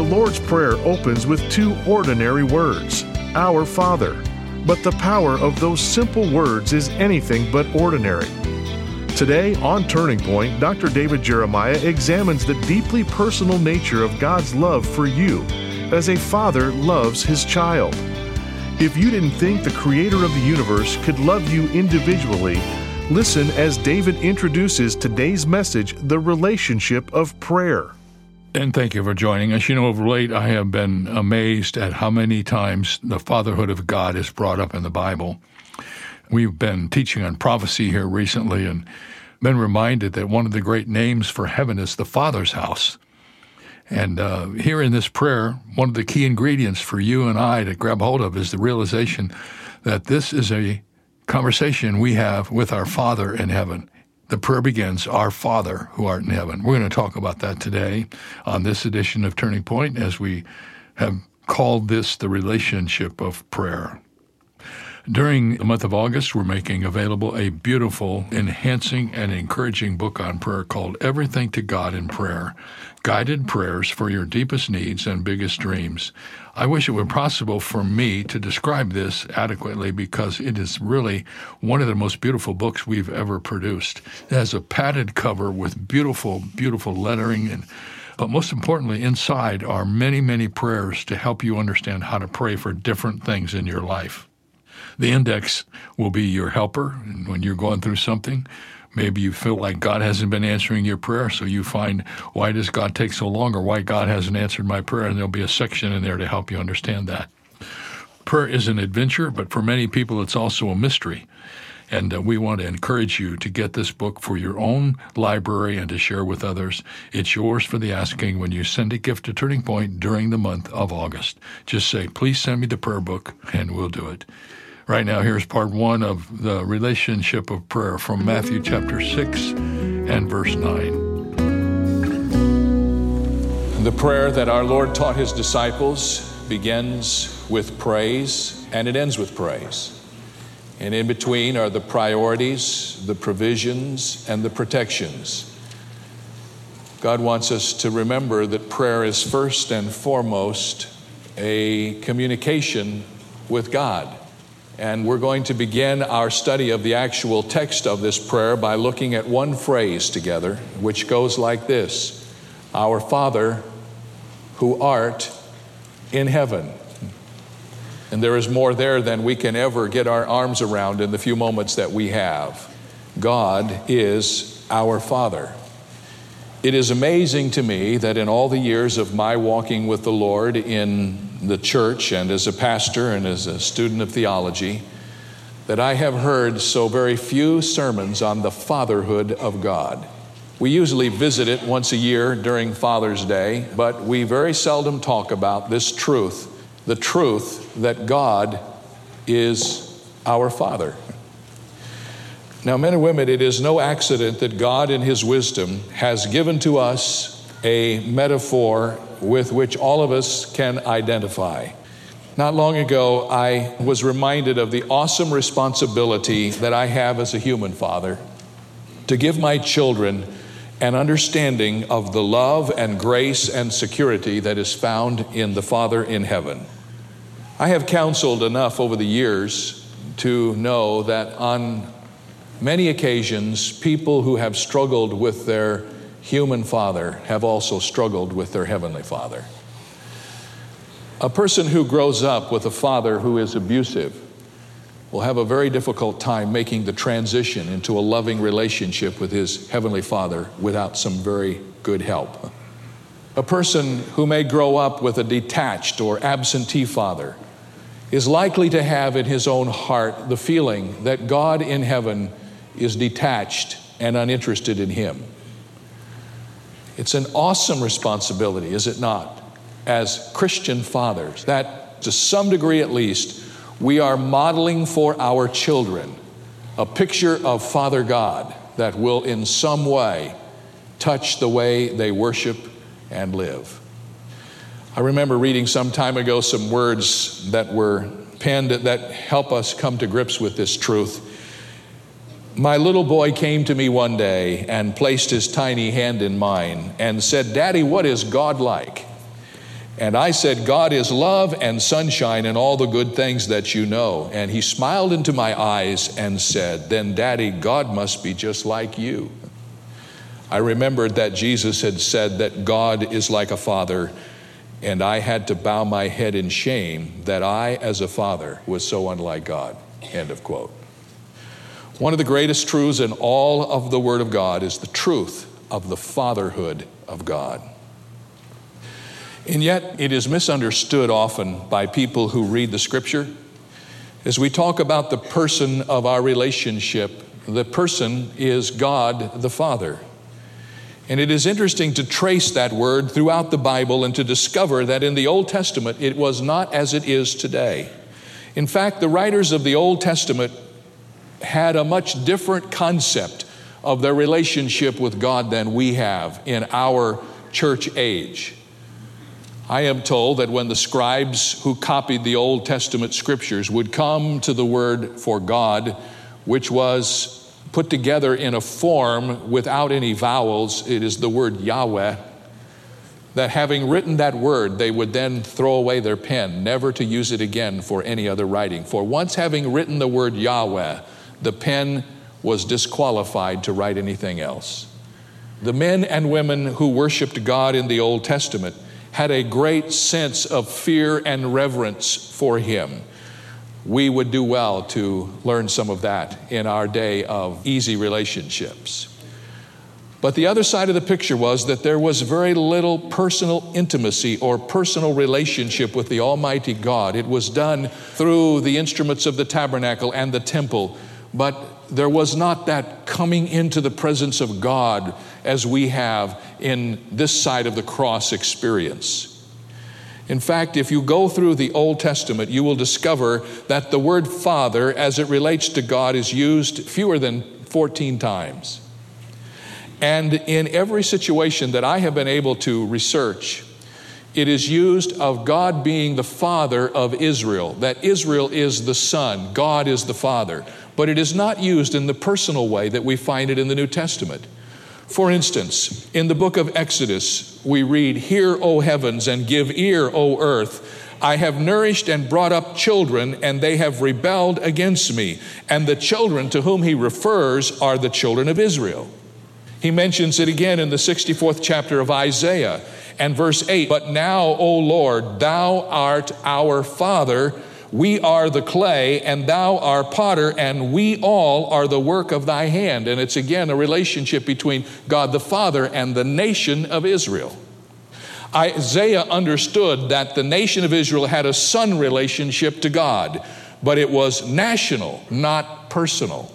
Lord's Prayer opens with two ordinary words, Our Father. But the power of those simple words is anything but ordinary. Today, on Turning Point, Dr. David Jeremiah examines the deeply personal nature of God's love for you, as a father loves his child. If you didn't think the Creator of the universe could love you individually, listen as David introduces today's message, the relationship of prayer. And thank you for joining us. You know, of late I have been amazed at how many times the fatherhood of God is brought up in the Bible. We've been teaching on prophecy here recently and been reminded that one of the great names for heaven is the Father's house. And here in this prayer, one of the key ingredients for you and I to grab hold of is the realization that this is a conversation we have with our Father in heaven. The prayer begins, Our Father who art in heaven. We're going to talk about that today on this edition of Turning Point, as we have called this the relationship of prayer. During the month of August, we're making available a beautiful, enhancing, and encouraging book on prayer called Everything to God in Prayer, Guided Prayers for Your Deepest Needs and Biggest Dreams. I wish it were possible for me to describe this adequately because it is really one of the most beautiful books we've ever produced. It has a padded cover with beautiful, beautiful lettering, but most importantly, inside are many, many prayers to help you understand how to pray for different things in your life. The index will be your helper when you're going through something. Maybe you feel like God hasn't been answering your prayer, so you find, why does God take so long, or why God hasn't answered my prayer? And there'll be a section in there to help you understand that. Prayer is an adventure, but for many people it's also a mystery. And we want to encourage you to get this book for your own library and to share with others. It's yours for the asking when you send a gift to Turning Point during the month of August. Just say, please send me the prayer book, and we'll do it. Right now, here's part one of the relationship of prayer from Matthew chapter 6 and verse 9. The prayer that our Lord taught his disciples begins with praise and it ends with praise. And in between are the priorities, the provisions, and the protections. God wants us to remember that prayer is first and foremost a communication with God. And we're going to begin our study of the actual text of this prayer by looking at one phrase together, which goes like this: Our Father who art in heaven. And there is more there than we can ever get our arms around in the few moments that we have. God is our Father. It is amazing to me that in all the years of my walking with the Lord in the church and as a pastor and as a student of theology, that I have heard so very few sermons on the fatherhood of God. We usually visit it once a year during Father's Day, but we very seldom talk about this truth, the truth that God is our Father. Now, men and women, it is no accident that God in his wisdom has given to us a metaphor with which all of us can identify. Not long ago, I was reminded of the awesome responsibility that I have as a human father to give my children an understanding of the love and grace and security that is found in the Father in heaven. I have counseled enough over the years to know that on many occasions, people who have struggled with their human father have also struggled with their heavenly Father. A person who grows up with a father who is abusive will have a very difficult time making the transition into a loving relationship with his heavenly Father without some very good help. A person who may grow up with a detached or absentee father is likely to have in his own heart the feeling that God in heaven is detached and uninterested in him. It's an awesome responsibility, is it not, as Christian fathers, that to some degree at least, we are modeling for our children a picture of Father God that will in some way touch the way they worship and live. I remember reading some time ago some words that were penned that help us come to grips with this truth. My little boy came to me one day and placed his tiny hand in mine and said, "Daddy, what is God like?" And I said, God is love and sunshine and all the good things that you know. And he smiled into my eyes and said, then, Daddy, God must be just like you. I remembered that Jesus had said that God is like a father, and I had to bow my head in shame that I, as a father, was so unlike God. End of quote. One of the greatest truths in all of the Word of God is the truth of the fatherhood of God. And yet, it is misunderstood often by people who read the Scripture. As we talk about the person of our relationship, the person is God the Father. And it is interesting to trace that word throughout the Bible and to discover that in the Old Testament, it was not as it is today. In fact, the writers of the Old Testament had a much different concept of their relationship with God than we have in our church age. I am told that when the scribes who copied the Old Testament scriptures would come to the word for God, which was put together in a form without any vowels, it is the word Yahweh, that having written that word, they would then throw away their pen, never to use it again for any other writing. For once having written the word Yahweh, the pen was disqualified to write anything else. The men and women who worshiped God in the Old Testament had a great sense of fear and reverence for him. We would do well to learn some of that in our day of easy relationships. But the other side of the picture was that there was very little personal intimacy or personal relationship with the Almighty God. It was done through the instruments of the tabernacle and the temple, but there was not that coming into the presence of God as we have in this side of the cross experience. In fact, if you go through the Old Testament, you will discover that the word Father, as it relates to God, is used fewer than 14 times. And in every situation that I have been able to research, it is used of God being the Father of Israel, that Israel is the Son, God is the Father. But it is not used in the personal way that we find it in the New Testament. For instance, in the book of Exodus, we read, "Hear, O heavens, and give ear, O earth. I have nourished and brought up children, and they have rebelled against me." And the children to whom he refers are the children of Israel. He mentions it again in the 64th chapter of Isaiah and verse 8, "But now, O Lord, thou art our Father. We are the clay, and thou art potter, and we all are the work of thy hand." And it's again a relationship between God the Father and the nation of Israel. Isaiah understood that the nation of Israel had a son relationship to God, but it was national, not personal.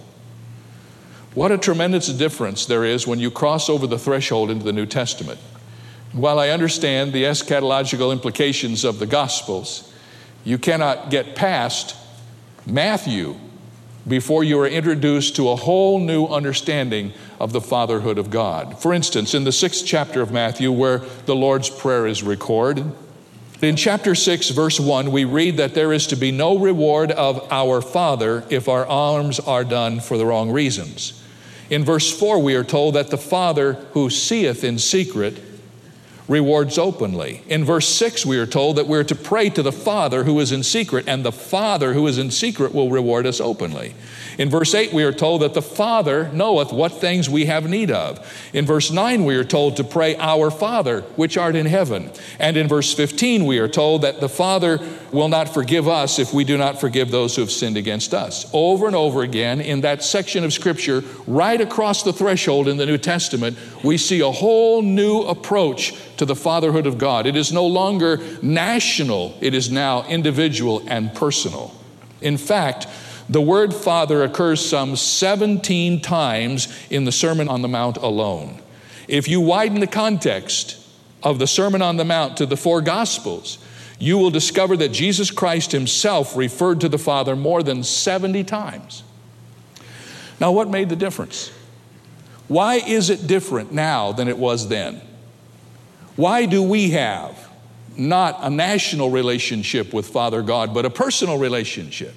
What a tremendous difference there is when you cross over the threshold into the New Testament. While I understand the eschatological implications of the Gospels, you cannot get past Matthew before you are introduced to a whole new understanding of the fatherhood of God. For instance, in the 6th chapter of Matthew, where the Lord's Prayer is recorded, in chapter 6, verse 1, we read that there is to be no reward of our Father if our alms are done for the wrong reasons. In verse 4, we are told that the Father who seeth in secret rewards openly. In verse 6, we are told that we're to pray to the Father who is in secret, and the Father who is in secret will reward us openly. In verse 8, we are told that the Father knoweth what things we have need of. In verse 9, we are told to pray, "Our Father, which art in heaven." And in verse 15, we are told that the Father will not forgive us if we do not forgive those who have sinned against us. Over and over again in that section of Scripture, right across the threshold in the New Testament, we see a whole new approach to the fatherhood of God. It is no longer national, it is now individual and personal. In fact, the word Father occurs some 17 times in the Sermon on the Mount alone. If you widen the context of the Sermon on the Mount to the 4 Gospels, you will discover that Jesus Christ himself referred to the Father more than 70 times. Now, what made the difference? Why is it different now than it was then? Why do we have not a national relationship with Father God, but a personal relationship?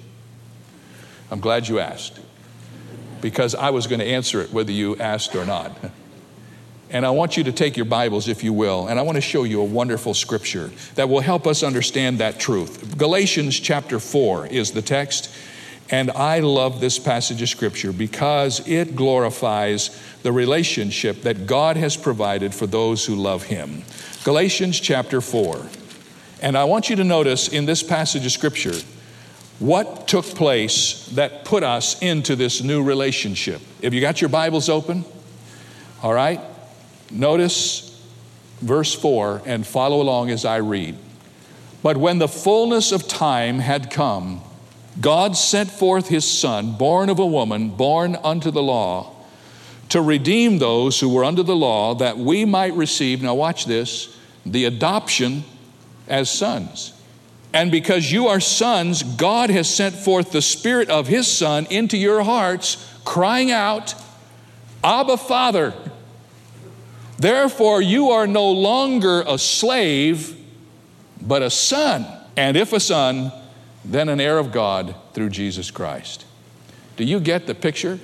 I'm glad you asked, because I was going to answer it whether you asked or not. And I want you to take your Bibles, if you will, and I want to show you a wonderful scripture that will help us understand that truth. Galatians chapter 4 is the text, and I love this passage of scripture because it glorifies the relationship that God has provided for those who love him. Galatians chapter 4. And I want you to notice in this passage of scripture what took place that put us into this new relationship. Have you got your Bibles open? All right. Notice verse 4 and follow along as I read. But when the fullness of time had come, God sent forth his Son, born of a woman, born unto the law, to redeem those who were under the law, that we might receive, now watch this, the adoption as sons. And because you are sons, God has sent forth the Spirit of his Son into your hearts, crying out, Abba, Father. Therefore, you are no longer a slave, but a son. And if a son, then an heir of God through Jesus Christ. Do you get the picture?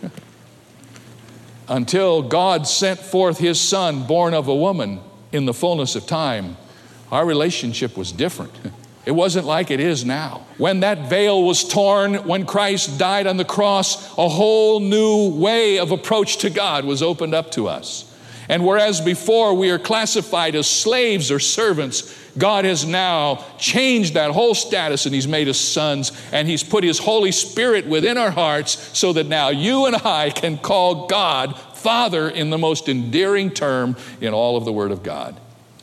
Until God sent forth his Son, born of a woman, in the fullness of time, our relationship was different. It wasn't like it is now. When that veil was torn, when Christ died on the cross, a whole new way of approach to God was opened up to us. And whereas before we are classified as slaves or servants, God has now changed that whole status, and he's made us sons, and he's put his Holy Spirit within our hearts so that now you and I can call God Father in the most endearing term in all of the Word of God.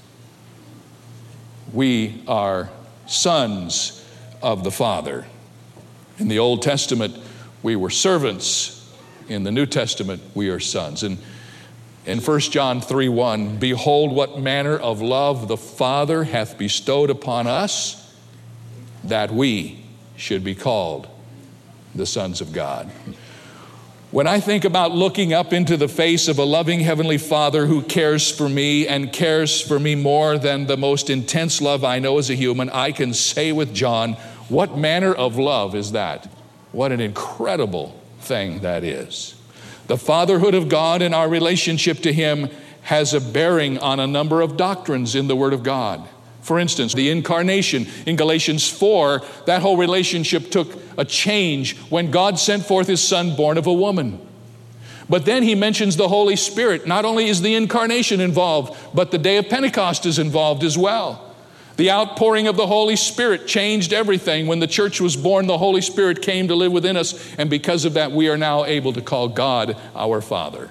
We are sons of the Father. In the Old Testament, we were servants. In the New Testament, we are sons. And in 1 John 3:1, behold what manner of love the Father hath bestowed upon us, that we should be called the sons of God. When I think about looking up into the face of a loving Heavenly Father who cares for me and cares for me more than the most intense love I know as a human, I can say with John, what manner of love is that? What an incredible thing that is. The fatherhood of God and our relationship to him has a bearing on a number of doctrines in the Word of God. For instance, the incarnation in Galatians 4, that whole relationship took a change when God sent forth his Son born of a woman. But then he mentions the Holy Spirit. Not only is the incarnation involved, but the day of Pentecost is involved as well. The outpouring of the Holy Spirit changed everything. When the church was born, the Holy Spirit came to live within us, and because of that, we are now able to call God our Father.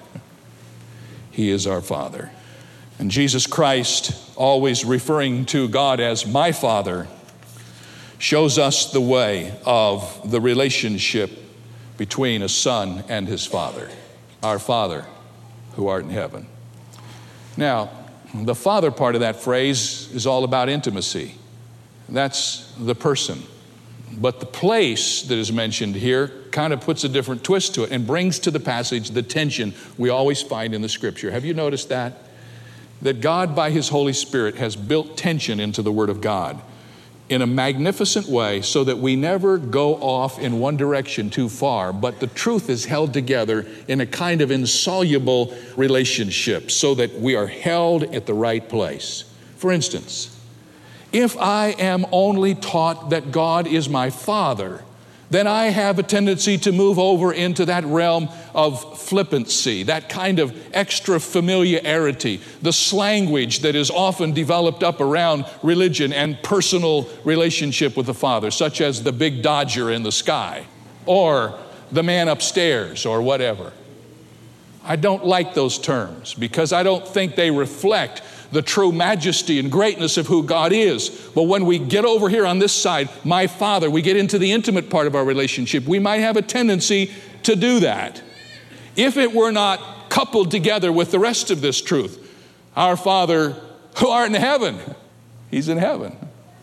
He is our Father. And Jesus Christ, always referring to God as my Father, shows us the way of the relationship between a son and his father. Our Father who art in heaven. Now, the Father part of that phrase is all about intimacy. That's the person. But the place that is mentioned here kind of puts a different twist to it and brings to the passage the tension we always find in the Scripture. Have you noticed that? That God, by his Holy Spirit, has built tension into the Word of God in a magnificent way so that we never go off in one direction too far, but the truth is held together in a kind of insoluble relationship so that we are held at the right place. For instance, if I am only taught that God is my Father, then I have a tendency to move over into that realm of flippancy, that kind of extra familiarity, the slanguage that is often developed up around religion and personal relationship with the Father, such as the big Dodger in the sky, or the man upstairs, or whatever. I don't like those terms because I don't think they reflect the true majesty and greatness of who God is. But when we get over here on this side, my Father, we get into the intimate part of our relationship, we might have a tendency to do that. If it were not coupled together with the rest of this truth, our Father who art in heaven, he's in heaven.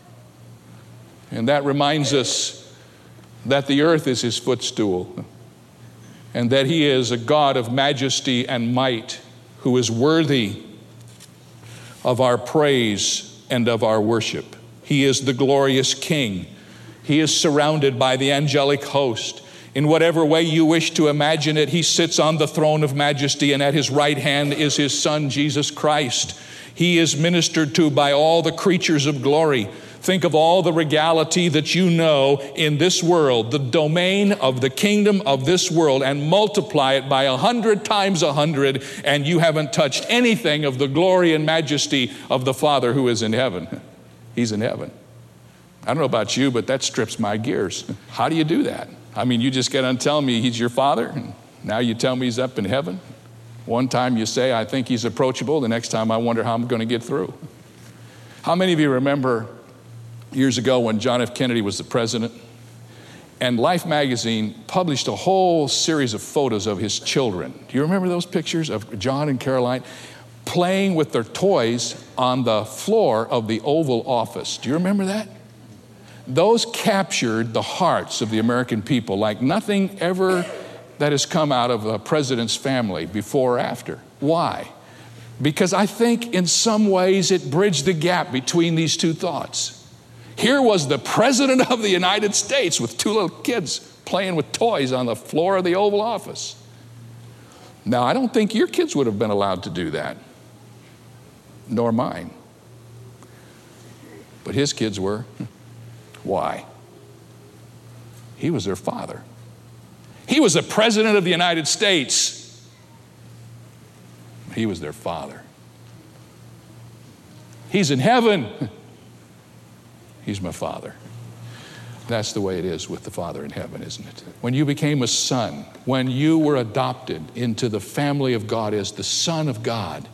And that reminds us that the earth is his footstool and that he is a God of majesty and might who is worthy of our praise and of our worship. He is the glorious King. He is surrounded by the angelic host. In whatever way you wish to imagine it, he sits on the throne of majesty, and at his right hand is his Son, Jesus Christ. He is ministered to by all the creatures of glory. Think of all the regality that you know in this world, the domain of the kingdom of this world, and multiply it by 100 times 100, and you haven't touched anything of the glory and majesty of the Father who is in heaven. He's in heaven. I don't know about you, but that strips my gears. How do you do that? I mean, you just get on telling me he's your Father, and now you tell me he's up in heaven. One time you say, I think he's approachable. The next time I wonder how I'm going to get through. How many of you remember years ago when John F. Kennedy was the president, and Life magazine published a whole series of photos of his children? Do you remember those pictures of John and Caroline playing with their toys on the floor of the Oval Office? Do you remember that? Those captured the hearts of the American people like nothing ever that has come out of a president's family before or after. Why? Because I think in some ways it bridged the gap between these two thoughts. Here was the President of the United States with two little kids playing with toys on the floor of the Oval Office. Now, I don't think your kids would have been allowed to do that, nor mine. But his kids were. Why? He was their father. He was the President of the United States. He was their father. He's in heaven. He's my Father. That's the way it is with the Father in heaven, isn't it? When you became a son, when you were adopted into the family of God as the Son of God,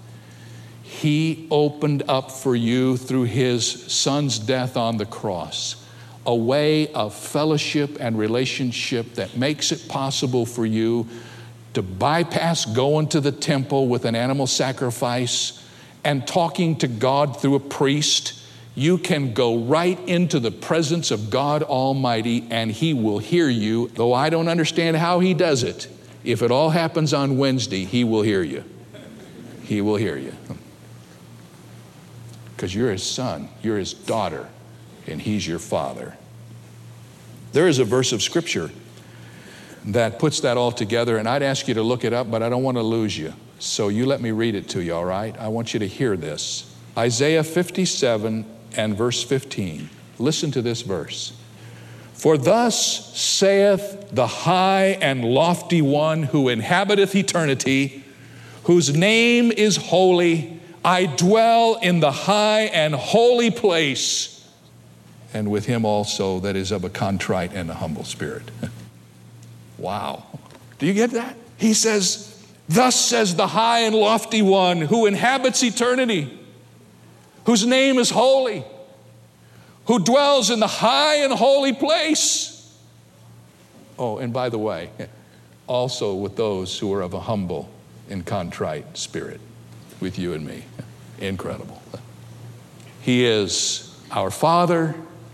He opened up for you through His Son's death on the cross a way of fellowship and relationship that makes it possible for you to bypass going to the temple with an animal sacrifice and talking to God through a priest. You can go right into the presence of God Almighty, and He will hear you. Though I don't understand how He does it, if it all happens on Wednesday, He will hear you. He will hear you. Because you're His son, you're His daughter, and He's your Father. There is a verse of Scripture that puts that all together, and I'd ask you to look it up, but I don't want to lose you. So you let me read it to you, all right? I want you to hear this. Isaiah 57 and verse 15. Listen to this verse. For thus saith the high and lofty one who inhabiteth eternity, whose name is holy, I dwell in the high and holy place, and with him also that is of a contrite and a humble spirit. Wow. Do you get that? He says, thus says the high and lofty one who inhabits eternity, whose name is holy, who dwells in the high and holy place. Oh, and by the way, also with those who are of a humble and contrite spirit, with you and me. Incredible. He is our Father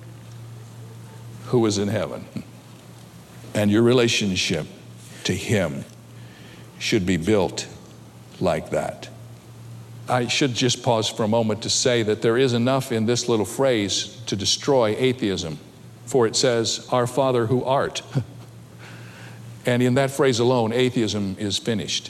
who is in heaven. And your relationship to Him should be built like that. I should just pause for a moment to say that there is enough in this little phrase to destroy atheism. For it says, our Father who art. And in that phrase alone, atheism is finished.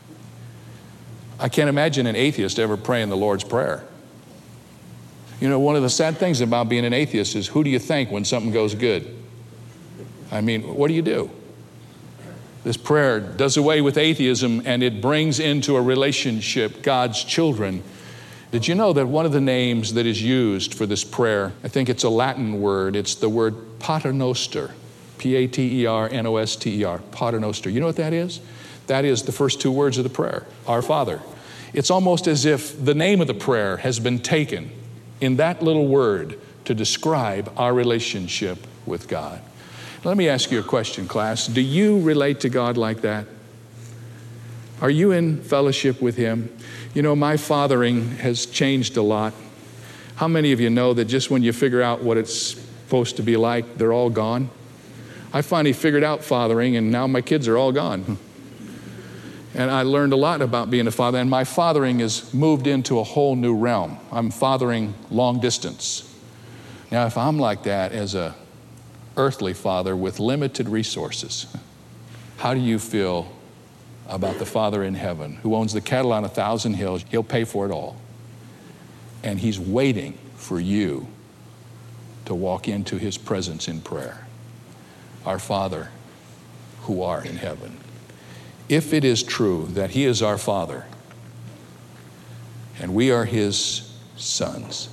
I can't imagine an atheist ever praying the Lord's Prayer. You know, one of the sad things about being an atheist is, who do you thank when something goes good? I mean, what do? This prayer does away with atheism, and it brings into a relationship God's children. Did you know that one of the names that is used for this prayer, I think it's a Latin word, it's the word Paternoster, P-A-T-E-R-N-O-S-T-E-R, Paternoster. You know what that is? That is the first two words of the prayer, our Father. It's almost as if the name of the prayer has been taken in that little word to describe our relationship with God. Let me ask you a question, class. Do you relate to God like that? Are you in fellowship with Him? You know, my fathering has changed a lot. How many of you know that just when you figure out what it's supposed to be like, they're all gone? I finally figured out fathering, and now my kids are all gone. And I learned a lot about being a father, and my fathering has moved into a whole new realm. I'm fathering long distance. Now, if I'm like that as a earthly father with limited resources, How do you feel about the Father in heaven who owns the cattle on 1,000 hills? He'll pay for it all. And he's waiting for you to walk into his presence in prayer. Our Father who art in heaven. If it is true that he is our Father and we are his sons,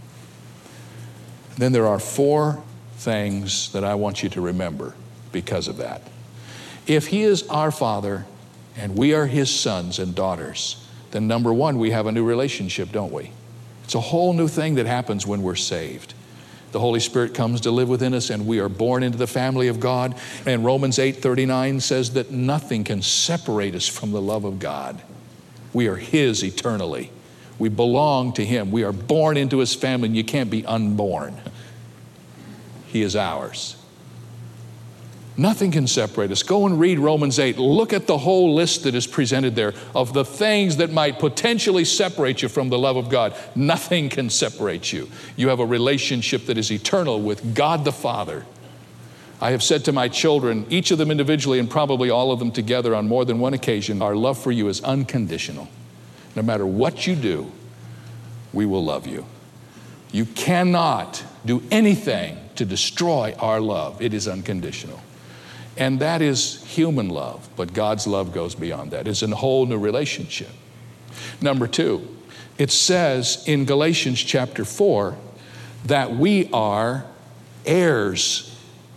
then there are 4 things that I want you to remember because of that. If he is our Father and we are his sons and daughters, then number 1, we have a new relationship, don't we? It's a whole new thing that happens when we're saved. The Holy Spirit comes to live within us and we are born into the family of God. And Romans 8:39 says that nothing can separate us from the love of God. We are his eternally. We belong to him. We are born into his family, and you can't be unborn. He is ours. Nothing can separate us. Go and read Romans 8. Look at the whole list that is presented there of the things that might potentially separate you from the love of God. Nothing can separate you. You have a relationship that is eternal with God the Father. I have said to my children, each of them individually and probably all of them together on more than one occasion, our love for you is unconditional. No matter what you do, we will love you. You cannot do anything to destroy our love. It is unconditional. And that is human love, but God's love goes beyond that. It's a whole new relationship. Number 2, it says in Galatians chapter 4 that we are heirs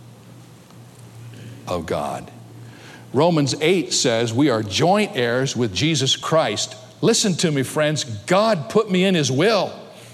of God. Romans 8 says we are joint heirs with Jesus Christ. Listen to me, friends. God put me in his will.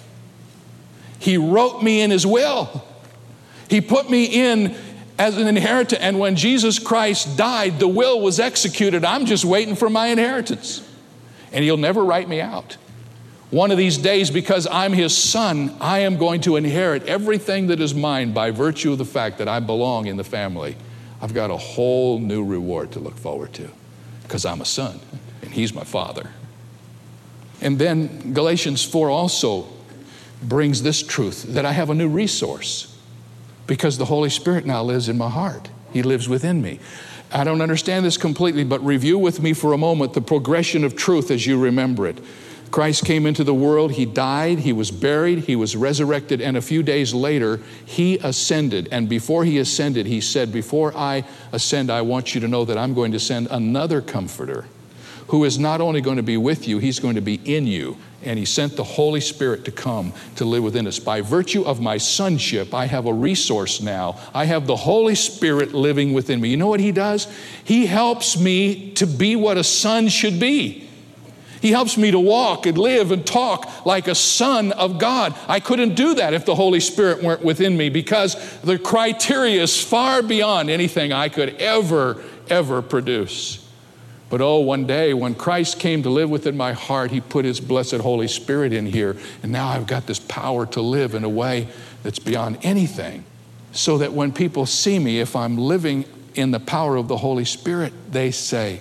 He wrote me in his will. He put me in as an inheritor, and when Jesus Christ died, the will was executed. I'm just waiting for my inheritance. And he'll never write me out. One of these days, because I'm his son, I am going to inherit everything that is mine by virtue of the fact that I belong in the family. I've got a whole new reward to look forward to because I'm a son and he's my father. And then Galatians 4 also brings this truth, that I have a new resource. Because the Holy Spirit now lives in my heart. He lives within me. I don't understand this completely, but review with me for a moment the progression of truth as you remember it. Christ came into the world. He died. He was buried. He was resurrected. And a few days later, he ascended. And before he ascended, he said, before I ascend, I want you to know that I'm going to send another comforter who is not only going to be with you, he's going to be in you. And he sent the Holy Spirit to come to live within us. By virtue of my sonship, I have a resource now. I have the Holy Spirit living within me. You know what he does? He helps me to be what a son should be. He helps me to walk and live and talk like a son of God. I couldn't do that if the Holy Spirit weren't within me, because the criteria is far beyond anything I could ever produce. But one day when Christ came to live within my heart, he put his blessed Holy Spirit in here. And now I've got this power to live in a way that's beyond anything. So that when people see me, if I'm living in the power of the Holy Spirit, they say,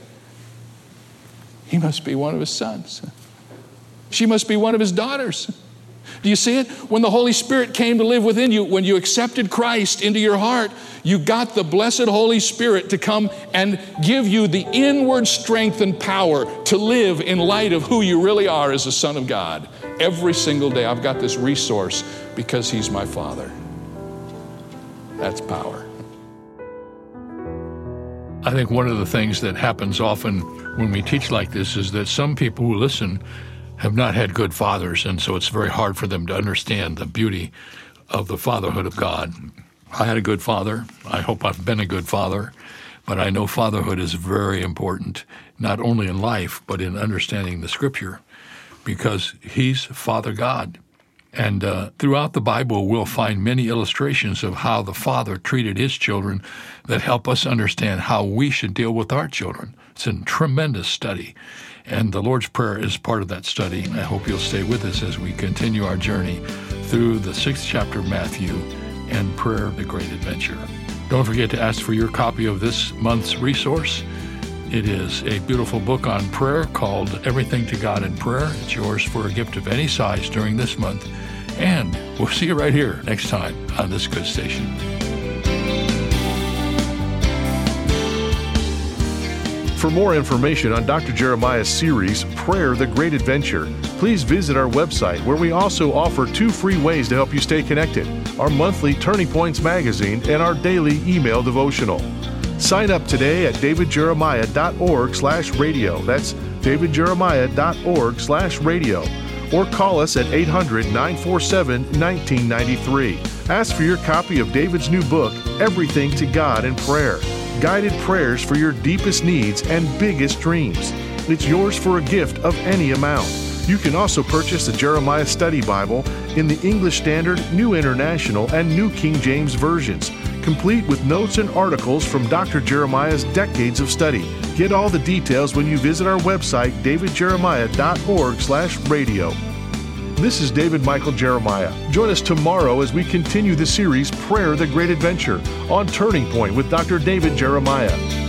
he must be one of his sons. She must be one of his daughters. Do you see it? When the Holy Spirit came to live within you, when you accepted Christ into your heart, you got the blessed Holy Spirit to come and give you the inward strength and power to live in light of who you really are as a son of God. Every single day I've got this resource because he's my Father. That's power. I think one of the things that happens often when we teach like this is that some people who listen have not had good fathers, and so it's very hard for them to understand the beauty of the fatherhood of God. I had a good father. I hope I've been a good father, but I know fatherhood is very important, not only in life, but in understanding the Scripture, because he's Father God. And throughout the Bible, we'll find many illustrations of how the Father treated his children that help us understand how we should deal with our children. It's a tremendous study. And the Lord's Prayer is part of that study. I hope you'll stay with us as we continue our journey through the 6th chapter of Matthew and Prayer, the Great Adventure. Don't forget to ask for your copy of this month's resource. It is a beautiful book on prayer called Everything to God in Prayer. It's yours for a gift of any size during this month. And we'll see you right here next time on this good station. For more information on Dr. Jeremiah's series, Prayer, the Great Adventure, please visit our website, where we also offer 2 free ways to help you stay connected: our monthly Turning Points magazine and our daily email devotional. Sign up today at davidjeremiah.org/radio. That's davidjeremiah.org/radio. Or call us at 800-947-1993. Ask for your copy of David's new book, Everything to God in Prayer. Guided prayers for your deepest needs and biggest dreams. It's yours for a gift of any amount. You can also purchase the Jeremiah Study Bible in the English Standard, New International, and New King James versions, complete with notes and articles from Dr. Jeremiah's decades of study. Get all the details when you visit our website, davidjeremiah.org/radio. This is David Michael Jeremiah. Join us tomorrow as we continue the series Prayer, the Great Adventure on Turning Point with Dr. David Jeremiah.